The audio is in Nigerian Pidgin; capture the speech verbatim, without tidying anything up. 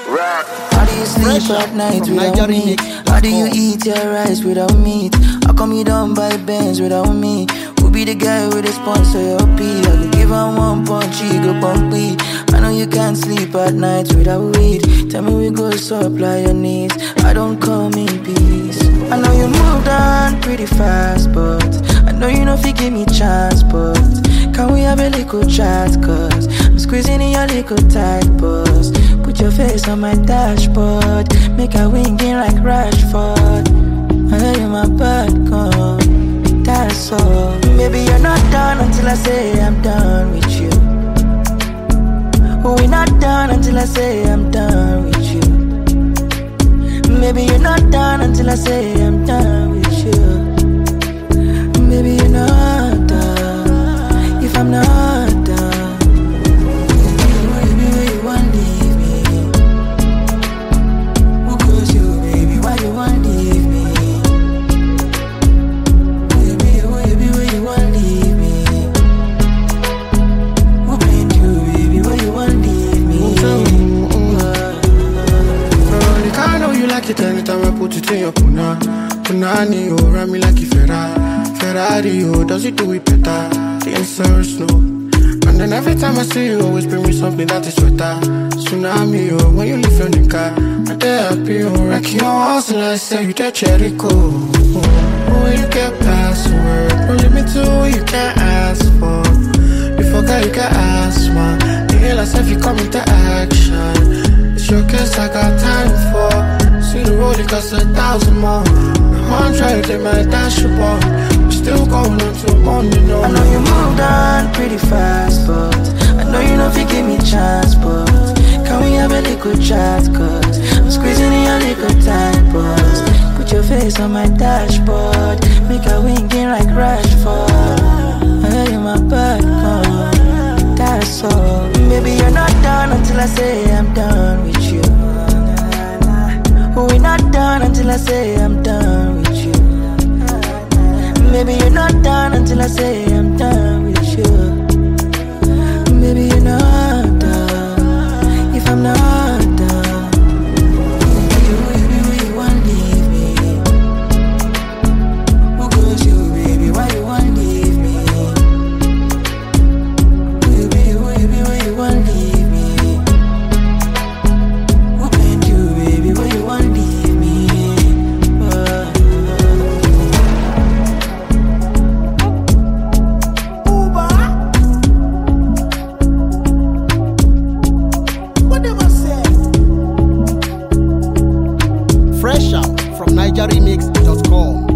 Rock. How do you sleep at night without me? How do you eat your rice without meat? How come you don't buy Benz without me? Who be the guy with the sponsor your pee? I could give her one punch, she go bump me. I know you can't sleep at night without weed. Tell me we go supply your needs. I don't come in peace. I know you moved on pretty fast, but I know you know if you give me chance, but can we have a little chat? Cause I'm squeezing in your little tight bus. Put your face on my dashboard. Make a wing in like Rashford. I know you're my bad gun. That's all. Maybe you're not done until I say I'm done with you. We're not done until I say I'm done with you. Maybe you're not done until I say I'm done with you. Maybe you're not done if I'm not done. Baby, why you wanna leave me? Who caused you, baby? Why you wanna leave me? Baby, baby, why you wanna leave me? Who paid you, baby? Why you wanna leave me? Veronica, I know you like it anytime I put it in your puna. Punani, oh, run me like a Ferrari. Ferrari, oh, does it do it better? The answer is no. And then every time I see you, always bring me something that is better. Tsunami, oh, when you leave your nigga, I'm there happy, oh, wreck your house and I say you the cherry cool. Oh, when you get password, no limit to what you can't ask for. You forgot you can ask, man. You hear yourself, you come into action. It's your case I got time for. See the road, it costs a thousand more. I'm trying to take my dashboard. We're still going until morning, no. I know you moved on pretty fast, but I know you know if you give me a chance, but can we have a little chat? Cause I'm squeezing in your little tight bus. Put your face on my dashboard. Make a wing in like Rashford. I know you're my bad gun. That's all. Maybe you're not done until I say I'm done with you. We're not done until I say I'm done with you. Maybe you're not done until I say I'm done with you. Maybe you're not done if I'm not done. Baby, baby, why you wanna leave me? Who caused you, baby? Why you wanna leave me? Baby, baby, why you wanna leave me? Who paid you, baby? Why you wanna leave me? Uh, Fresh out from Niger Remix dot com.